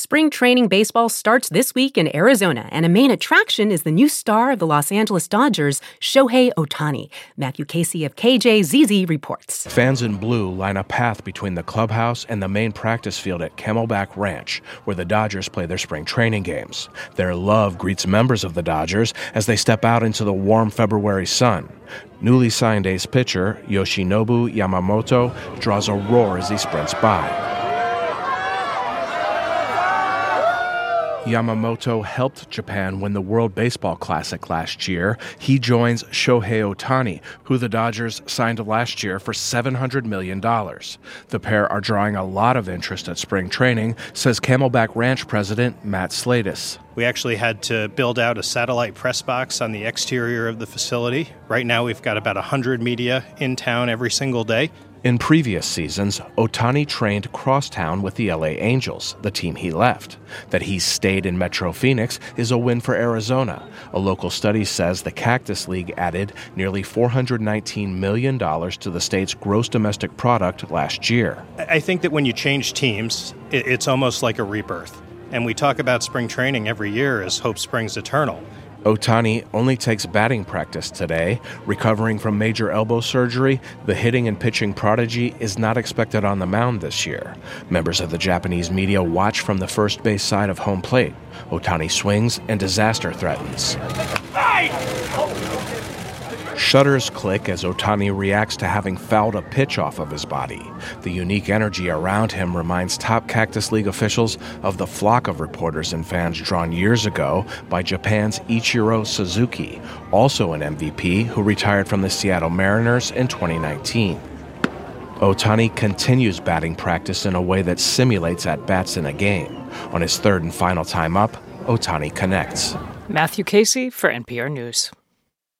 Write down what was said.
Spring training baseball starts this week in Arizona, and a main attraction is the new star of the Los Angeles Dodgers, Shohei Ohtani. Matthew Casey of KJZZ reports. Fans in blue line a path between the clubhouse and the main practice field at Camelback Ranch, where the Dodgers play their spring training games. Their love greets members of the Dodgers as they step out into the warm February sun. Newly signed ace pitcher Yoshinobu Yamamoto draws a roar as he sprints by. Yamamoto helped Japan win the World Baseball Classic last year. He joins Shohei Ohtani, who the Dodgers signed last year for $700 million. The pair are drawing a lot of interest at spring training, says Camelback Ranch president Matt Slatus. We actually had to build out a satellite press box on the exterior of the facility. Right now we've got about 100 media in town every single day. In previous seasons, Ohtani trained crosstown with the LA Angels, the team he left. That he stayed in Metro Phoenix is a win for Arizona. A local study says the Cactus League added nearly $419 million to the state's gross domestic product last year. I think that when you change teams, it's almost like a rebirth. And we talk about spring training every year as hope springs eternal. Ohtani only takes batting practice today. Recovering from major elbow surgery, the hitting and pitching prodigy is not expected on the mound this year. Members of the Japanese media watch from the first base side of home plate. Ohtani swings and disaster threatens. Shutters click as Ohtani reacts to having fouled a pitch off of his body. The unique energy around him reminds top Cactus League officials of the flock of reporters and fans drawn years ago by Japan's Ichiro Suzuki, also an MVP who retired from the Seattle Mariners in 2019. Ohtani continues batting practice in a way that simulates at-bats in a game. On his third and final time up, Ohtani connects. Matthew Casey for NPR News.